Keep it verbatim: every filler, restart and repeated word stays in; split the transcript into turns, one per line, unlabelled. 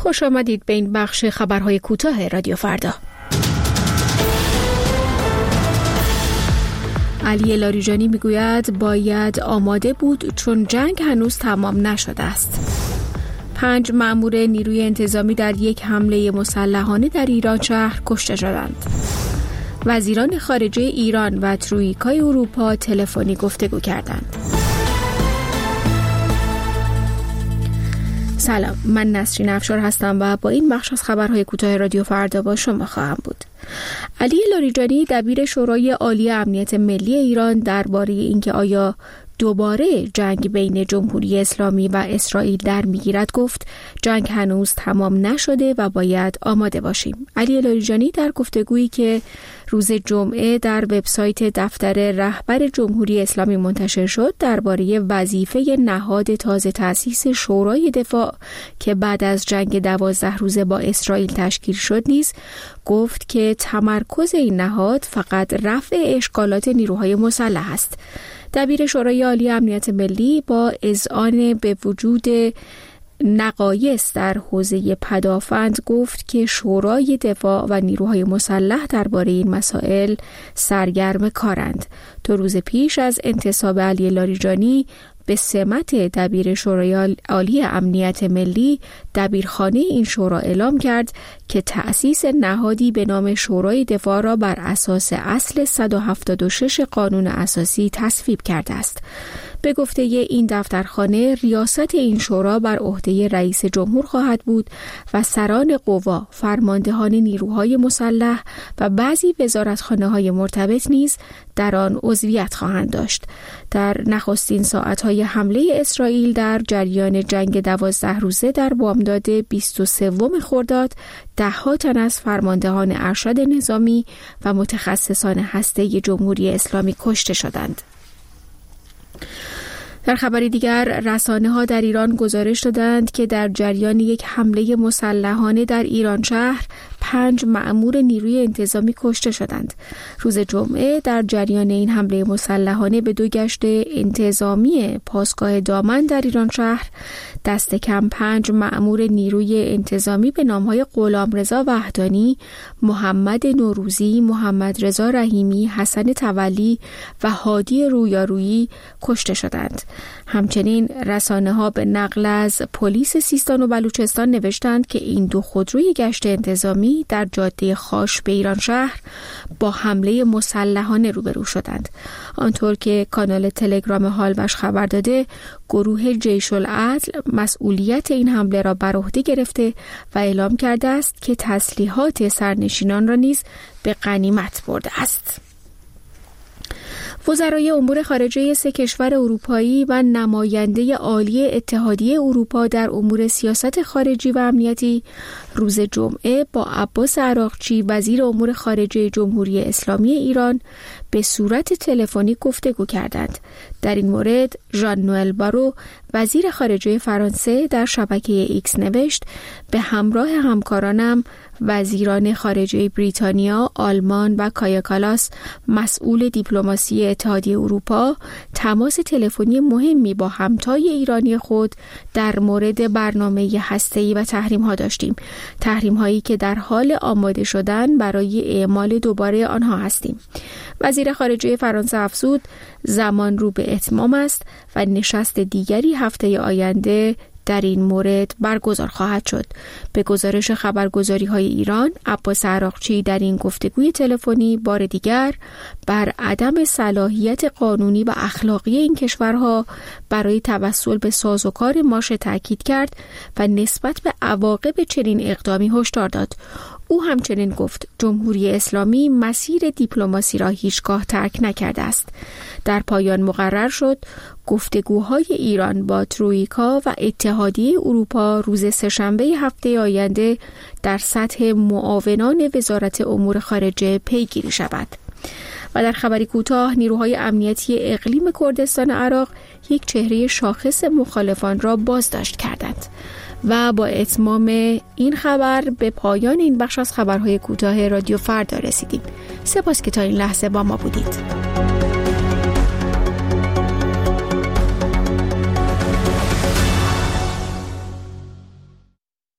خوش آمدید به این بخش خبرهای کوتاه رادیو فردا. علی لاریجانی میگوید باید آماده بود چون جنگ هنوز تمام نشده است. پنج مأمور نیروی انتظامی در یک حمله مسلحانه در ایران شهر کشته شدند. وزیران خارجه ایران و ترویکای اروپا تلفنی گفتگو کردند. سلام، من نسرین افشار هستم و با این بخش از خبرهای کوتاه رادیو فردا با شما خواهم بود. علی لاریجانی دبیر شورای عالی امنیت ملی ایران درباره اینکه آیا دوباره جنگ بین جمهوری اسلامی و اسرائیل در میگیرد گفت جنگ هنوز تمام نشده و باید آماده باشیم. علی لاریجانی در گفتگویی که روز جمعه در وبسایت دفتر رهبر جمهوری اسلامی منتشر شد درباره وظیفه نهاد تازه تأسیس شورای دفاع که بعد از جنگ دوازده روزه با اسرائیل تشکیل شد نیز گفت که تمرکز این نهاد فقط رفع اشکالات نیروهای مسلح است. دبیر شورای عالی امنیت ملی با اذعان به وجود نقایص در حوزه پدافند گفت که شورای دفاع و نیروهای مسلح درباره این مسائل سرگرم کارند. دو روز پیش از انتصاب علی لاریجانی به سمت دبیر شورای عالی امنیت ملی، دبیرخانه این شورا اعلام کرد که تأسیس نهادی به نام شورای دفاع را بر اساس اصل صد و هفتاد و شش قانون اساسی تصویب کرده است. به گفته این دفترخانه ریاست این شورا بر عهده رئیس جمهور خواهد بود و سران قوا، فرماندهان نیروهای مسلح و بعضی وزارتخانه‌های مرتبط نیز در آن عضویت خواهند داشت. در نخستین ساعت‌های حمله اسرائیل در جریان جنگ دوازده روزه در بامداد بیست و سوم خرداد ده‌ها تن از فرماندهان ارشد نظامی و متخصصان هسته جمهوری اسلامی کشته شدند. در خبری دیگر رسانه‌ها در ایران گزارش دادند که در جریان یک حمله مسلحانه در ایران شهر پنج مأمور نیروی انتظامی کشته شدند. روز جمعه در جریان این حمله مسلحانه به دو گشت انتظامی پاسگاه دامن در ایران شهر دست کم پنج مأمور نیروی انتظامی به نام‌های غلامرضا وحدانی، محمد نوروزی، محمد رضا رحیمی، حسن تولی و هادی رویارویی کشته شدند. همچنین رسانه‌ها به نقل از پلیس سیستان و بلوچستان نوشتند که این دو خودروی گشت انتظامی در جاده خاش به ایران شهر با حمله مسلحانه روبرو شدند. آنطور که کانال تلگرام حالوش خبر داده، گروه جیش العدل مسئولیت این حمله را بر عهده گرفته و اعلام کرده است که تسلیحات سرنشینان را نیز به غنیمت برده است. وزرای امور خارجه سه کشور اروپایی و نماینده عالی اتحادیه اروپا در امور سیاست خارجی و امنیتی روز جمعه با عباس عراقچی وزیر امور خارجه جمهوری اسلامی ایران به صورت تلفنی گفتگو کردند. در این مورد ژان نوئل بارو وزیر خارجه فرانسه در شبکه ایکس نوشت به همراه همکارانم وزیران خارجه بریتانیا، آلمان و کایا کالاس مسئول دیپلماسی اتحادیه اروپا تماس تلفنی مهمی با همتای ایرانی خود در مورد برنامه هسته‌ای و تحریم‌ها داشتیم. تحریم‌هایی که در حال آماده شدن برای اعمال دوباره آنها هستیم. وزیر خارجه فرانسه افزود زمان رو به اتمام است و نشست دیگری هفته آینده در این مورد برگزار خواهد شد. به گزارش خبرگزاری‌های ایران، عباس عراقچی در این گفتگوی تلفنی بار دیگر بر عدم صلاحیت قانونی و اخلاقی این کشورها برای توسل به سازوکار ماشه تاکید کرد و نسبت به عواقب چنین اقدامی هشدار داد. او همچنین گفت جمهوری اسلامی مسیر دیپلماسی را هیچگاه ترک نکرده است. در پایان مقرر شد گفتگوهای ایران با ترویکا و اتحادیه اروپا روز سه‌شنبه هفته آینده در سطح معاونان وزارت امور خارجه پیگیری شود. و در خبری کوتاه، نیروهای امنیتی اقلیم کردستان عراق یک چهره شاخص مخالفان را بازداشت کردند. و با اتمام این خبر به پایان این بخش از خبرهای کوتاه رادیو فردا رسیدیم. سپاس که تا این لحظه با ما بودید.